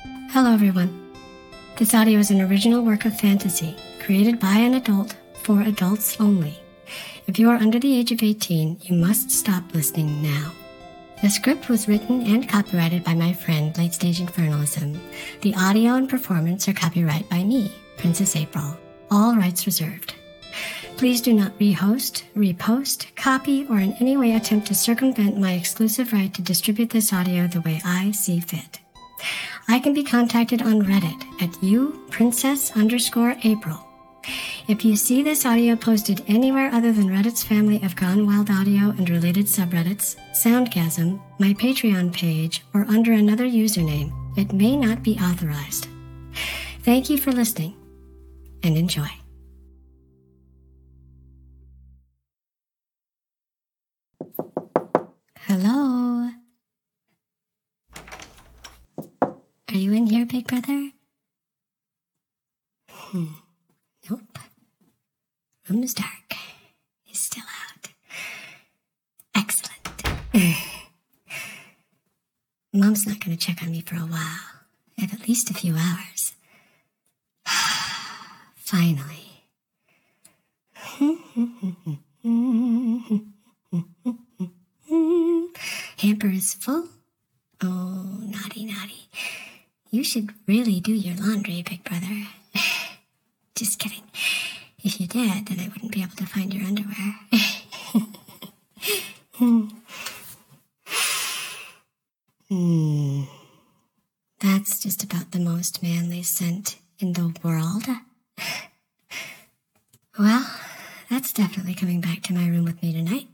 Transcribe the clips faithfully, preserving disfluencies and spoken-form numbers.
Hello everyone. This audio is an original work of fantasy, created by an adult, for adults only. If you are under the age of eighteen, you must stop listening now. The script was written and copyrighted by my friend, Late Stage Infernalism. The audio and performance are copyright by me, Princess April. All rights reserved. Please do not rehost, repost, copy, or in any way attempt to circumvent my exclusive right to distribute this audio the way I see fit. I can be contacted on Reddit at you princess underscore April. If you see this audio posted anywhere other than Reddit's family of Gone Wild Audio and related subreddits, Soundgasm, my Patreon page, or under another username, it may not be authorized. Thank you for listening, and enjoy. Hello? Are you in here, big brother? Hmm. Nope. Room's dark. He's still out. Excellent. Mom's not going to check on me for a while. I have at least a few hours. Finally. Hamper is full? Oh, naughty, naughty. You should really do your laundry, big brother. Just kidding. If you did, then I wouldn't be able to find your underwear. hmm. That's just about the most manly scent in the world. Well, that's definitely coming back to my room with me tonight.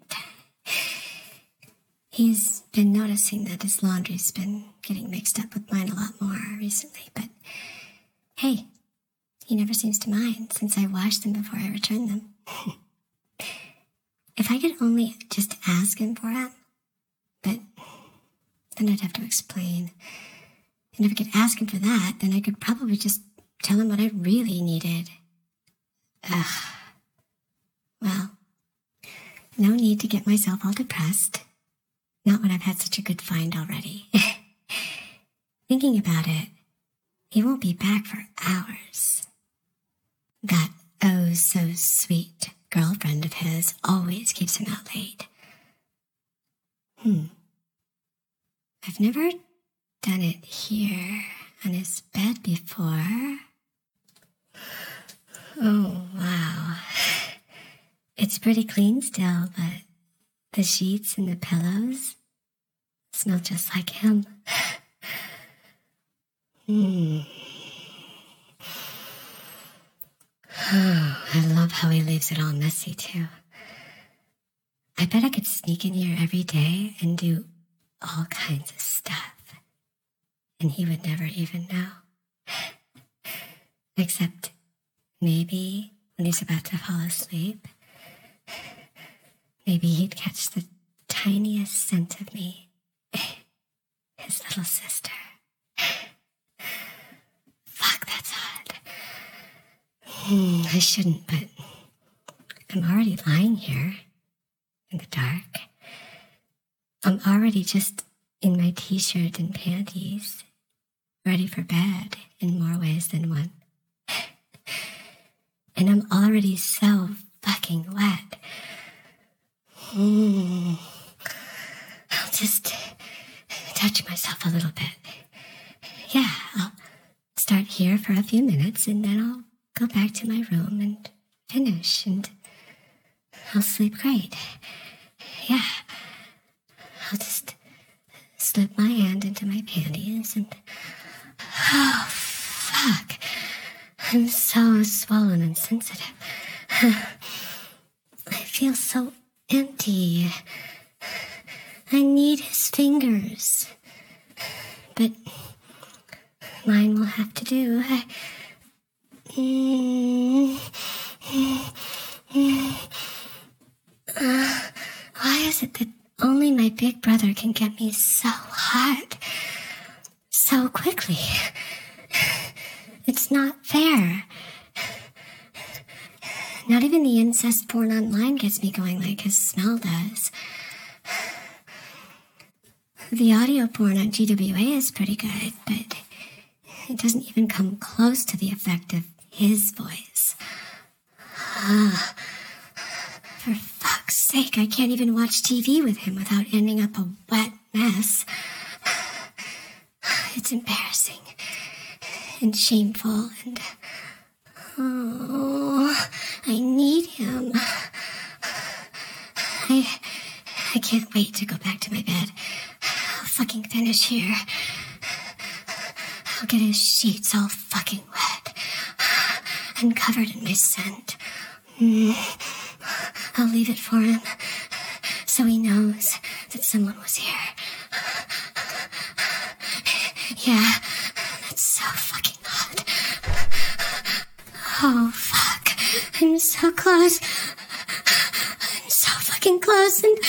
He's been noticing that his laundry's been getting mixed up with mine a lot more recently, but hey, he never seems to mind since I wash them before I return them. If I could only just ask him for them, but then I'd have to explain. And if I could ask him for that, then I could probably just tell him what I really needed. Ugh. Well, no need to get myself all depressed. Not when I've had such a good find already. Thinking about it, he won't be back for hours. That oh-so-sweet girlfriend of his always keeps him out late. Hmm. I've never done it here on his bed before. Oh, wow. It's pretty clean still, but the sheets and the pillows smell just like him. Hmm. Oh, I love how he leaves it all messy, too. I bet I could sneak in here every day and do all kinds of stuff, and he would never even know. Except maybe when he's about to fall asleep, maybe he'd catch the tiniest scent of me. His little sister. Fuck, that's hot. Hmm, I shouldn't, but I'm already lying here in the dark. I'm already just in my t-shirt and panties, ready for bed in more ways than one. And I'm already so fucking wet. Mm. I'll just touch myself a little bit. Yeah, I'll start here for a few minutes and then I'll go back to my room and finish and I'll sleep great. Yeah, I'll just slip my hand into my panties and... Oh, fuck. I'm so swollen and sensitive. I feel so empty. I need his fingers. But mine will have to do. I... Uh, why is it that only my big brother can get me so hot so quickly? It's not fair. Not even the incest porn online gets me going like his smell does. The audio porn on G W A is pretty good, but doesn't even come close to the effect of his voice. Ah, for fuck's sake, I can't even watch T V with him without ending up a wet mess. It's embarrassing and shameful and... Oh, I need him. I... I can't wait to go back to my bed. I'll fucking finish here. I'll get his sheets all fucking wet and covered in my scent. Mm. I'll leave it for him so he knows that someone was here. Yeah, that's so fucking hot. Oh, fuck. I'm so close. I'm so fucking close and...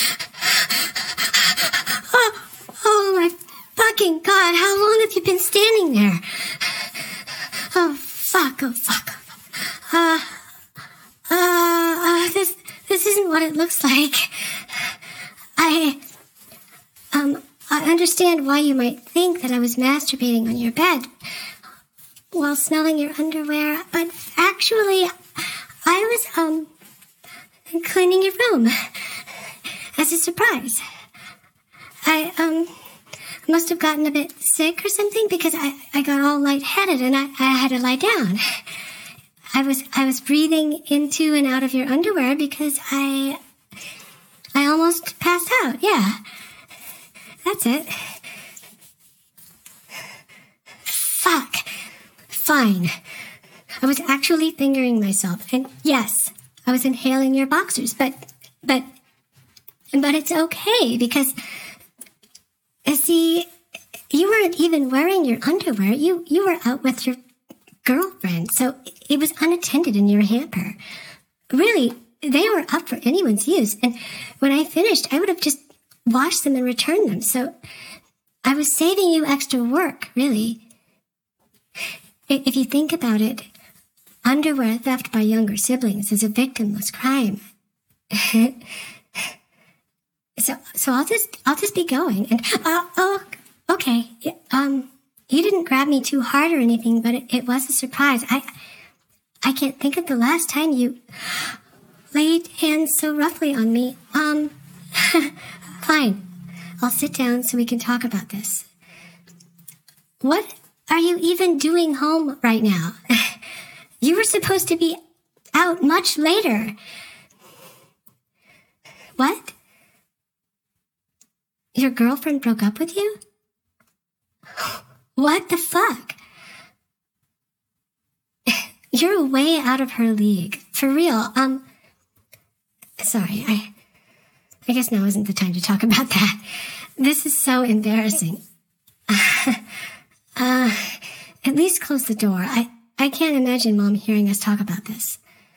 Oh, oh my fucking God, how long have you been standing there? Oh, fuck, oh, fuck. Uh, uh, uh, this, this isn't what it looks like. I, um, I understand why you might think that I was masturbating on your bed while smelling your underwear, but actually, I was, um, cleaning your room as a surprise. I, um, must have gotten a bit sick or something because I, I got all lightheaded and I, I had to lie down. I was, I was breathing into and out of your underwear because I, I almost passed out. Yeah. That's it. Fuck. Fine. I was actually fingering myself, and yes, I was inhaling your boxers, but, but, but it's okay, because, see, you weren't even wearing your underwear. You, you were out with your girlfriend, so it was unattended in your hamper. Really, they were up for anyone's use, and when I finished, I would have just washed them and returned them, so I was saving you extra work, really. If you think about it, underwear theft by younger siblings is a victimless crime. so, so I'll just, I'll just be going. And uh, oh, okay. Um, you didn't grab me too hard or anything, but it, it was a surprise. I, I can't think of the last time you laid hands so roughly on me. Um, fine. I'll sit down so we can talk about this. What are you even doing home right now? You were supposed to be out much later. What? Your girlfriend broke up with you? What the fuck? You're way out of her league. For real. Um, sorry, I, I guess now isn't the time to talk about that. This is so embarrassing. Uh, at least close the door. I, I can't imagine Mom hearing us talk about this.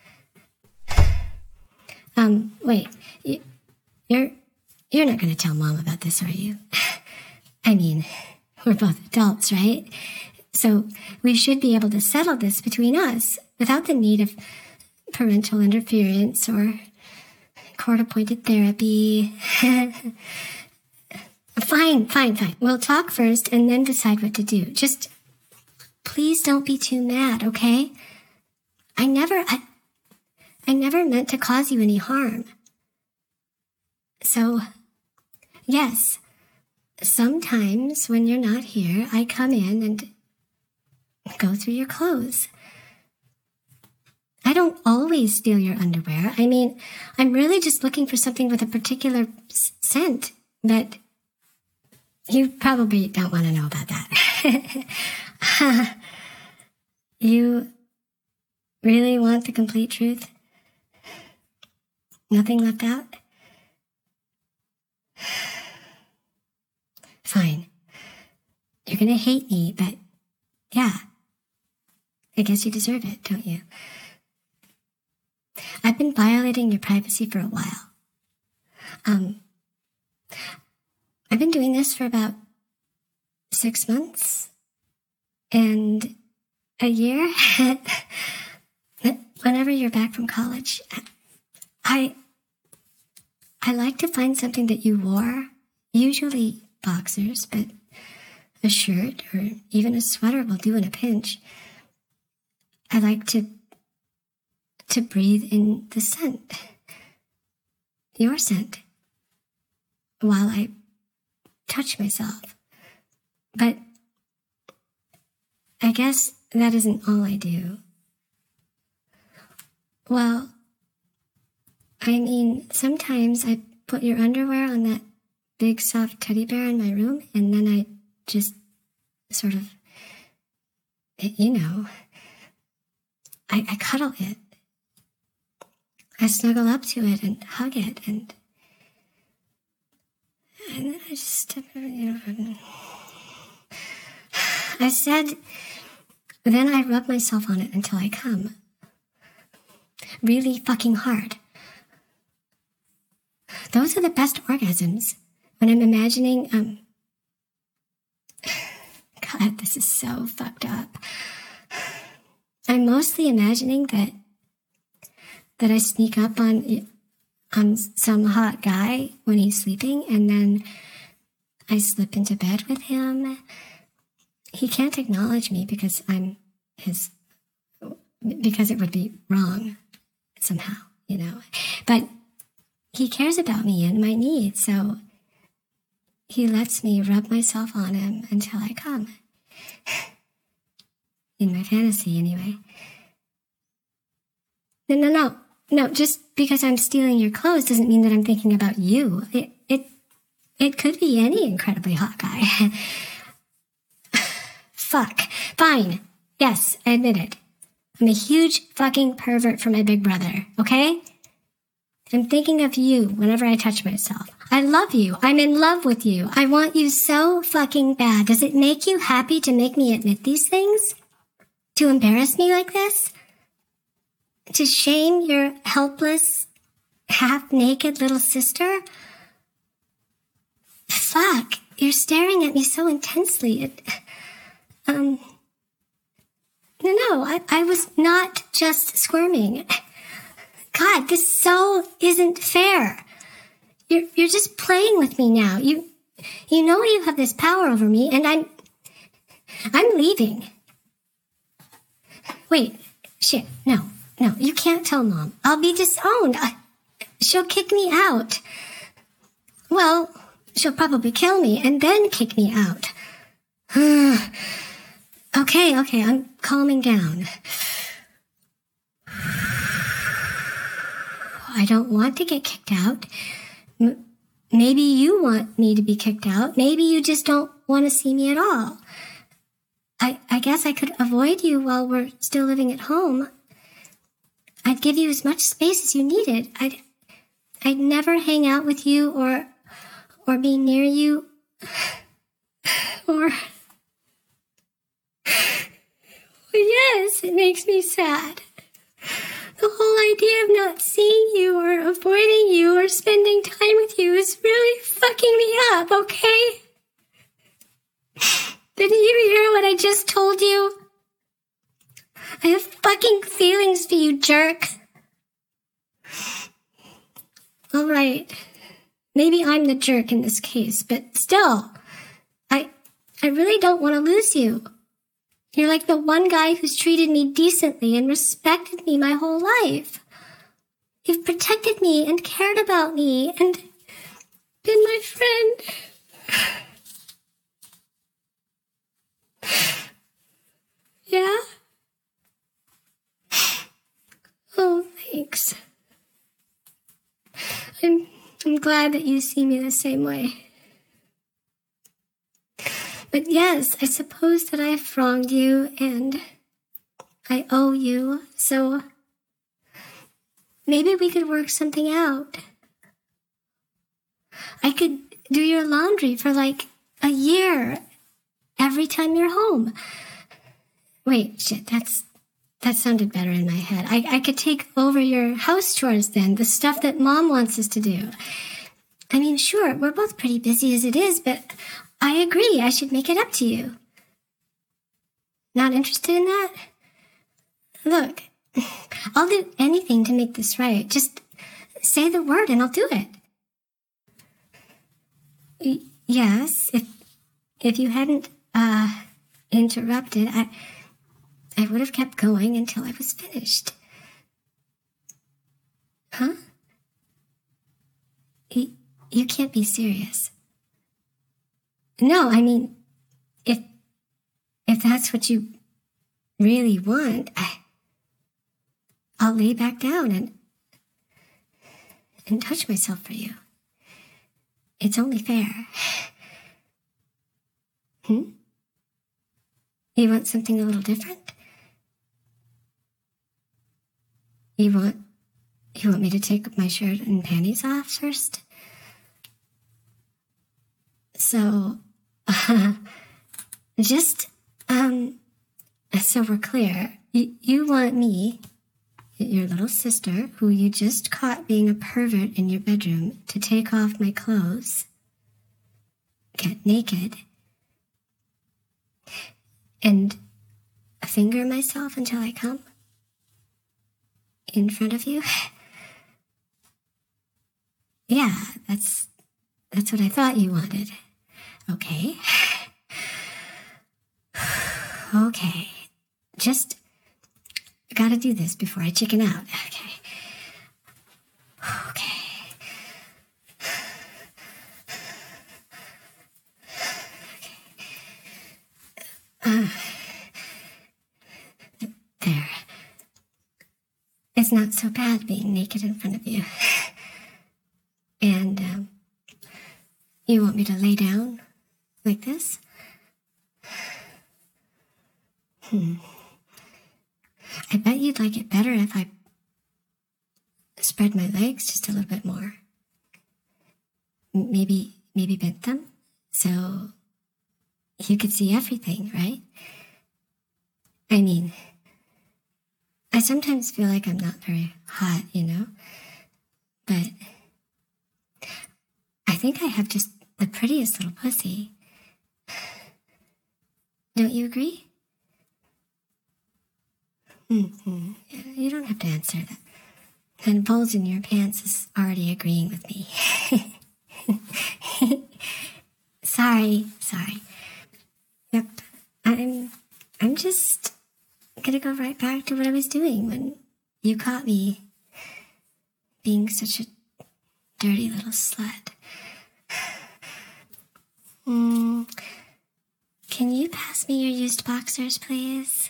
Um, wait. You, you're, you're not going to tell Mom about this, are you? I mean, we're both adults, right? So we should be able to settle this between us without the need of parental interference or court-appointed therapy. Fine, fine, fine. We'll talk first and then decide what to do. Just please don't be too mad, okay? I never, I, I never meant to cause you any harm. So, yes, sometimes when you're not here, I come in and go through your clothes. I don't always steal your underwear. I mean, I'm really just looking for something with a particular scent, but you probably don't want to know about that. You really want the complete truth? Nothing left out? Fine. You're gonna hate me, but yeah. I guess you deserve it, don't you? I've been violating your privacy for a while. Um... I've been doing this for about six months and a year. Whenever you're back from college, I I like to find something that you wore, usually boxers, but a shirt or even a sweater will do in a pinch. I like to to breathe in the scent, your scent, while I touch myself. But I guess that isn't all I do. Well, I mean, sometimes I put your underwear on that big soft teddy bear in my room, and then I just sort of, you know, I, I cuddle it. I snuggle up to it and hug it, and and then I just, you know, I said, then I rub myself on it until I come. Really fucking hard. Those are the best orgasms. When I'm imagining, um, God, this is so fucked up. I'm mostly imagining that, that I sneak up on, on some hot guy when he's sleeping, and then I slip into bed with him. He can't acknowledge me because I'm his, because it would be wrong somehow, you know. But he cares about me and my needs, so he lets me rub myself on him until I come. In my fantasy, anyway. No, no, no. No, just because I'm stealing your clothes doesn't mean that I'm thinking about you. It, it, it could be any incredibly hot guy. Fuck. Fine. Yes, I admit it. I'm a huge fucking pervert for my big brother, okay? I'm thinking of you whenever I touch myself. I love you. I'm in love with you. I want you so fucking bad. Does it make you happy to make me admit these things? To embarrass me like this? To shame your helpless, half-naked little sister? Fuck. You're staring at me so intensely. It, um... No, no, I, I was not just squirming. God, this so isn't fair. You're, you're just playing with me now. You, you know you have this power over me, and I'm, I'm leaving. Wait, shit, no, no, you can't tell Mom. I'll be disowned. I, she'll kick me out. Well, she'll probably kill me and then kick me out. Okay, okay, I'm calming down. I don't want to get kicked out. M- maybe you want me to be kicked out. Maybe you just don't want to see me at all. I, I guess I could avoid you while we're still living at home. I'd give you as much space as you needed. I'd, I'd never hang out with you or, or be near you, or... Yes, it makes me sad. The whole idea of not seeing you or avoiding you or spending time with you is really fucking me up, okay? Did you hear what I just told you? I have fucking feelings for you, jerk. All right. Maybe I'm the jerk in this case, but still, I, I really don't want to lose you. You're like the one guy who's treated me decently and respected me my whole life. You've protected me and cared about me and been my friend. Yeah? Oh, thanks. I'm, I'm glad that you see me the same way. But yes, I suppose that I have wronged you, and I owe you, so maybe we could work something out. I could do your laundry for like a year every time you're home. Wait, shit, that's, that sounded better in my head. I, I could take over your house chores then, the stuff that Mom wants us to do. I mean, sure, we're both pretty busy as it is, but I agree, I should make it up to you. Not interested in that? Look, I'll do anything to make this right. Just say the word and I'll do it. Y- yes, if if you hadn't uh, interrupted, I, I would have kept going until I was finished. Huh? You, you can't be serious. No, I mean, if, if that's what you really want, I, I'll lay back down and, and touch myself for you. It's only fair. Hmm? You want something a little different? You want, you want me to take my shirt and panties off first? So, uh, just, um, so we're clear, you, you want me, your little sister, who you just caught being a pervert in your bedroom, to take off my clothes, get naked, and finger myself until I come in front of you? Yeah, that's, that's what I thought you wanted. Okay. Okay. Just gotta do this before I chicken out. Okay. Okay. Okay. Uh, there. It's not so bad being naked in front of you. And, um, you want me to lay down like this? Hmm. I bet you'd like it better if I spread my legs just a little bit more. Maybe, maybe bent them so you could see everything, right? I mean, I sometimes feel like I'm not very hot, you know? But I think I have just the prettiest little pussy. Don't you agree? Mm-hmm. You don't have to answer that. And Bulge in your pants is already agreeing with me. Sorry, sorry. Yep, I'm, I'm just gonna go right back to what I was doing when you caught me being such a dirty little slut. Mm, can you pass me your used boxers, please?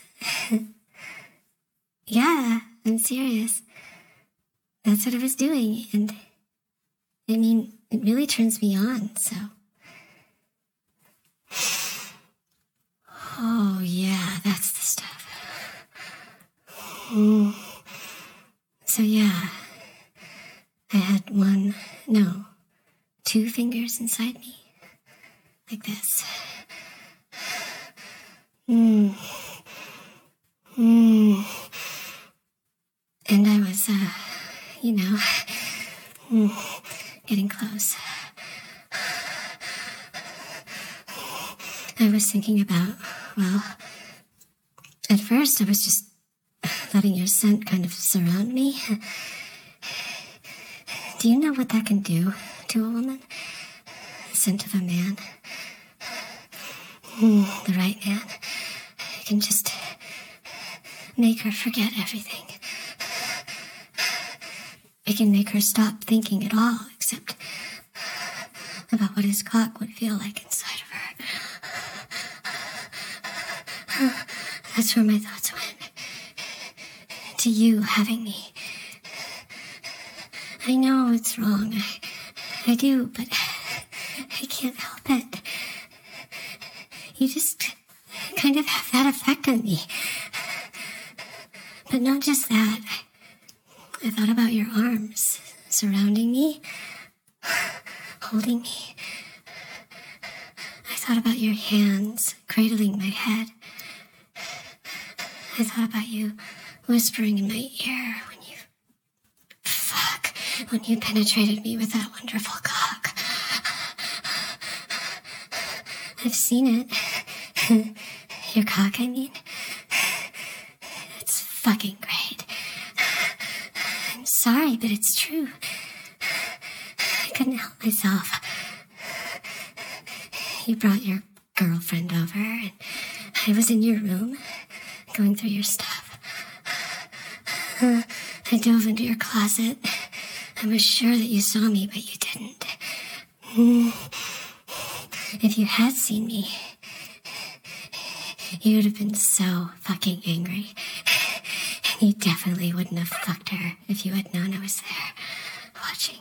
Yeah, I'm serious. That's what I was doing, and I mean, it really turns me on, so. Oh, yeah, that's the stuff. Mm. So, yeah, I had one, no, two fingers inside me, like this. Mmm. Mmm. And I was, uh, you know, mm, getting close. I was thinking about, well, at first I was just letting your scent kind of surround me. Do you know what that can do to a woman? The scent of a man. Mm, the right man. It can just make her forget everything. It can make her stop thinking at all, except about what his cock would feel like inside of her. That's where my thoughts went. To you having me. I know it's wrong. I, I do, but I can't help it. You just kind of have that effect on me. But not just that. I thought about your arms surrounding me, holding me. I thought about your hands cradling my head. I thought about you whispering in my ear when you, fuck, when you penetrated me with that wonderful cock. I've seen it. Your cock, I mean. It's fucking great. I'm sorry, but it's true. I couldn't help myself. You brought your girlfriend over, and I was in your room, going through your stuff. Uh, I dove into your closet. I was sure that you saw me, but you didn't. Mm. If you had seen me, you would have been so fucking angry. And you definitely wouldn't have fucked her if you had known I was there, watching.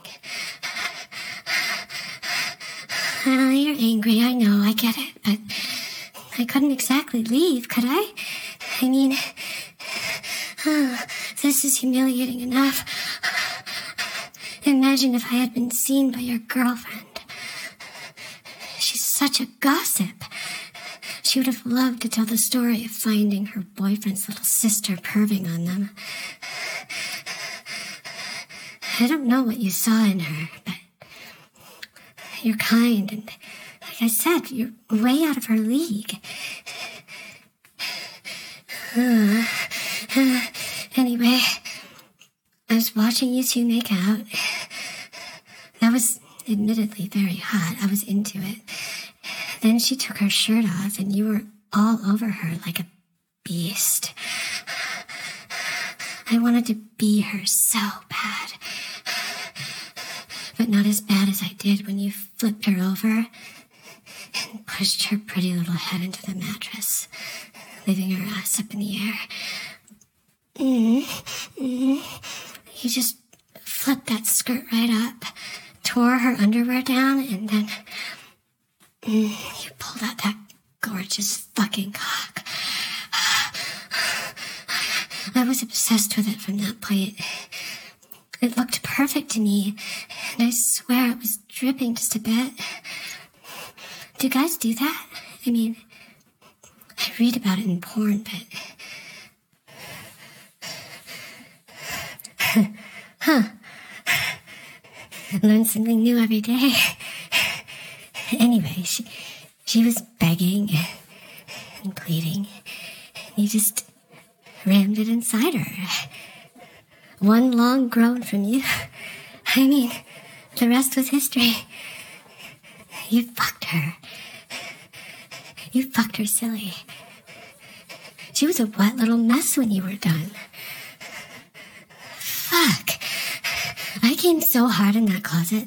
Uh, you're angry, I know, I get it, but I couldn't exactly leave, could I? I mean, oh, this is humiliating enough. Imagine if I had been seen by your girlfriend. She's such a gossip. She would have loved to tell the story of finding her boyfriend's little sister perving on them. I don't know what you saw in her, but you're kind, and like I said, you're way out of her league. Uh, uh, anyway, I was watching you two make out. That was admittedly very hot. I was into it. Then she took her shirt off, and you were all over her like a beast. I wanted to be her so bad. But not as bad as I did when you flipped her over and pushed her pretty little head into the mattress, leaving her ass up in the air. Mm, mm. You just flipped that skirt right up, tore her underwear down, and then mm, you pulled out that gorgeous fucking cock. I was obsessed with it from that point. It looked perfect to me, and I swear it was dripping just a bit. Do guys do that? I mean, I read about it in porn, but... Huh. Learn something new every day. Anyway, she, she was begging and pleading, and you just rammed it inside her. One long groan from you. I mean, the rest was history. You fucked her. You fucked her silly. She was a wet little mess when you were done. Fuck. I came so hard in that closet.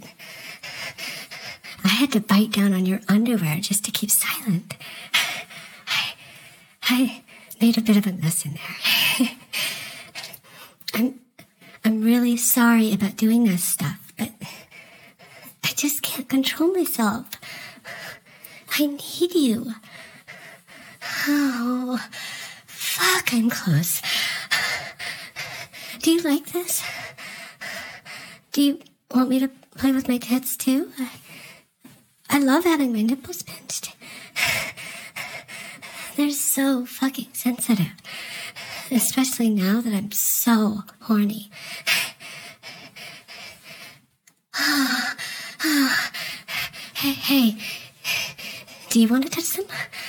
I had to bite down on your underwear just to keep silent. I, I made a bit of a mess in there. I'm... I'm really sorry about doing this stuff, but I just can't control myself. I need you. Oh, fuck, I'm close. Do you like this? Do you want me to play with my tits too? I, I love having my nipples pinched. They're so fucking sensitive. Especially now that I'm so horny. Hey, hey, do you want to touch them?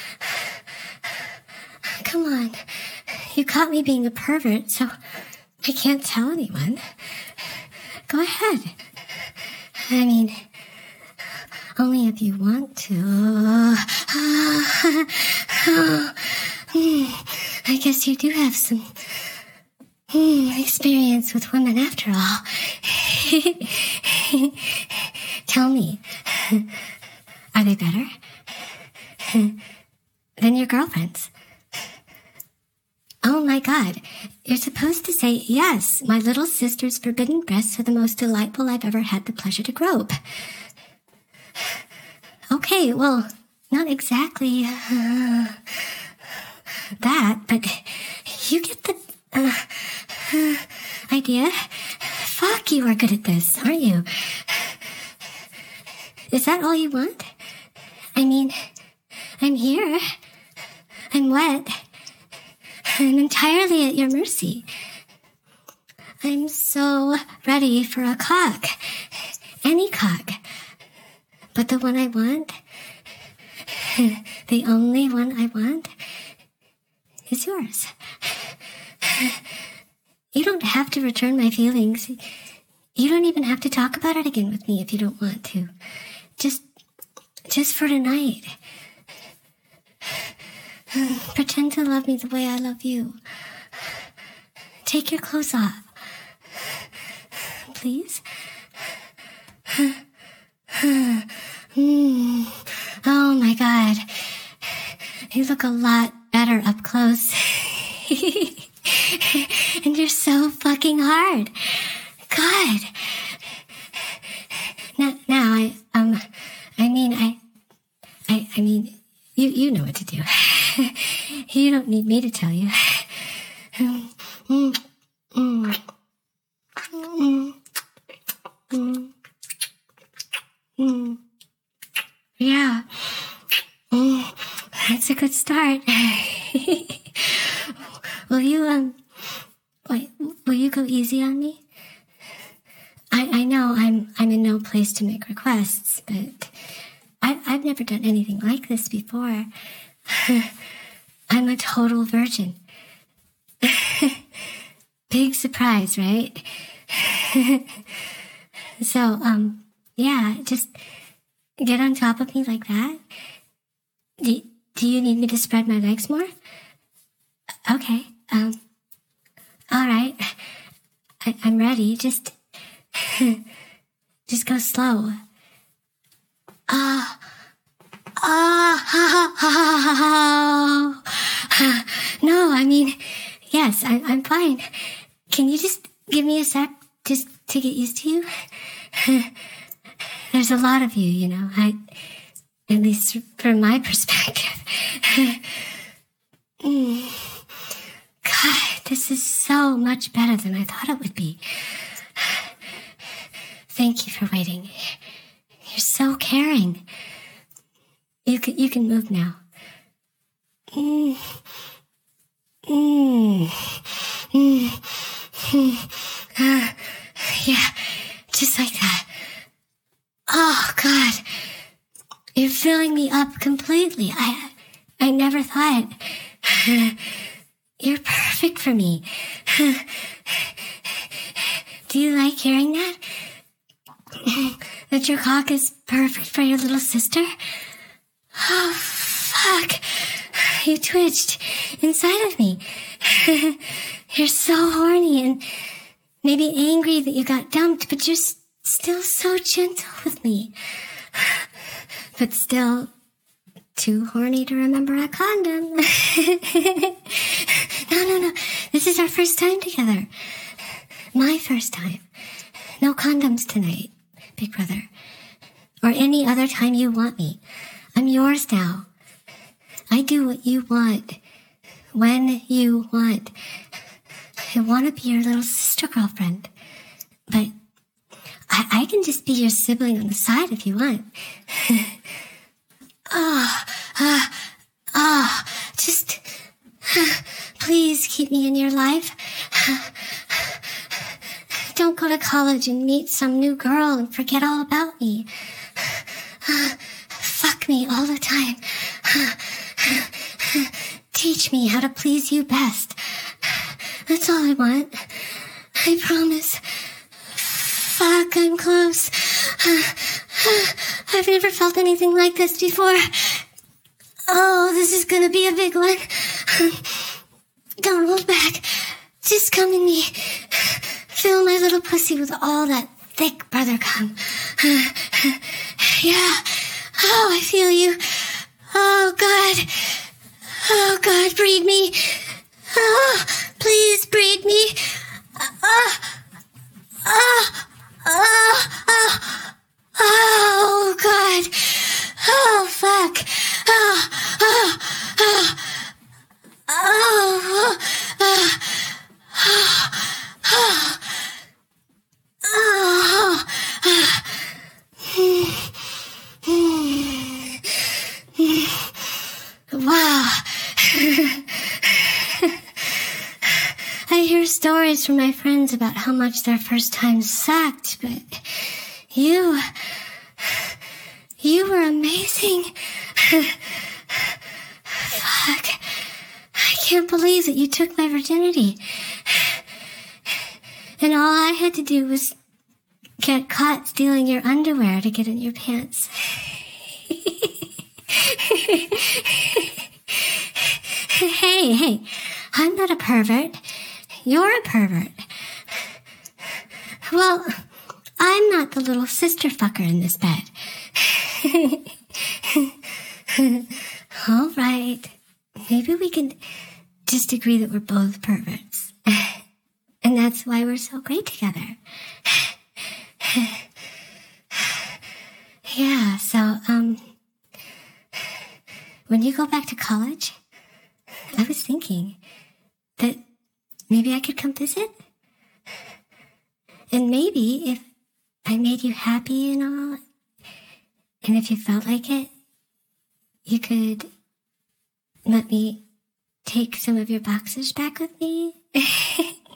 Come on. You caught me being a pervert, so I can't tell anyone. Go ahead. I mean, only if you want to. I guess you do have some mm, experience with women after all. Tell me, are they better than your girlfriends? Oh my God, you're supposed to say, yes, my little sister's forbidden breasts are the most delightful I've ever had the pleasure to grope. Okay, well, not exactly... Uh, that, but you get the uh, uh, idea. Fuck, you are good at this, aren't you? Is that all you want? I mean, I'm here. I'm wet. I'm entirely at your mercy. I'm so ready for a cock. Any cock. But the one I want, the only one I want, is yours. You don't have to return my feelings. You don't even have to talk about it again with me if you don't want to. Just, just for tonight. Pretend to love me the way I love you. Take your clothes off. Please? Mm. Oh my God. You look a lot better up close. And you're so fucking hard. God. Now, now I, um, I mean, I, I, I mean, you, you know what to do. You don't need me to tell you. Um, mm, mm, mm, mm, mm. Yeah. Mm, that's a good start. Will you, um, wait, will you go easy on me? I, I know I'm, I'm in no place to make requests, but I, I've never done anything like this before. I'm a total virgin. Big surprise, right? So, um, yeah, just get on top of me like that. Do, do you need me to spread my legs more? Okay, um, all right. I, I'm ready. Just, just go slow. Ah, ah, ah, ah. No, I mean, yes, I, I'm fine. Can you just give me a sec just to get used to you? There's a lot of you, you know, I, at least from my perspective. mm. God, this is so much better than I thought it would be. Thank you for waiting. You're so caring. You can, you can move now. Mm. Mm. Mm. Mm. Uh, yeah, just like that. Oh, God. You're filling me up completely. I, I never thought. You're perfect for me. Do you like hearing that? That your cock is perfect for your little sister? Oh, fuck. You twitched inside of me. You're so horny and maybe angry that you got dumped, but you're s- still so gentle with me. But still too horny to remember a condom. No, no, no. This is our first time together. My first time. No condoms tonight, big brother. Or any other time you want me. I'm yours now. I do what you want. When you want. I want to be your little sister girlfriend. But I, I can just be your sibling on the side if you want. Ah, ah, ah, just uh, please keep me in your life. Don't go to college and meet some new girl and forget all about me. Uh, fuck me all the time. Uh, teach me how to please you best. That's all I want. I promise. Fuck, I'm close. Uh, uh, I've never felt anything like this before. Oh, this is gonna be a big one. Don't hold back. Just come in me. Fill my little pussy with all that thick brother cum. Yeah. Oh, I feel you. Oh, God. Oh, God, breed me. Oh, please breed me. Oh, oh, oh, oh. Oh, God. Oh, fuck. Oh, oh, oh. Oh, oh, oh, oh, oh, oh. Wow. I hear stories from my friends about how much their first time sucked, but you, you were amazing. Fuck. I can't believe that you took my virginity. And all I had to do was get caught stealing your underwear to get in your pants. Hey, hey, I'm not a pervert. You're a pervert. Well, I'm not the little sister fucker in this bed. All right. Maybe we can just agree that we're both perverts. And that's why we're so great together. Yeah, so, um, when you go back to college, I was thinking that maybe I could come visit. And maybe if I made you happy and all, and if you felt like it, you could let me take some of your boxers back with me.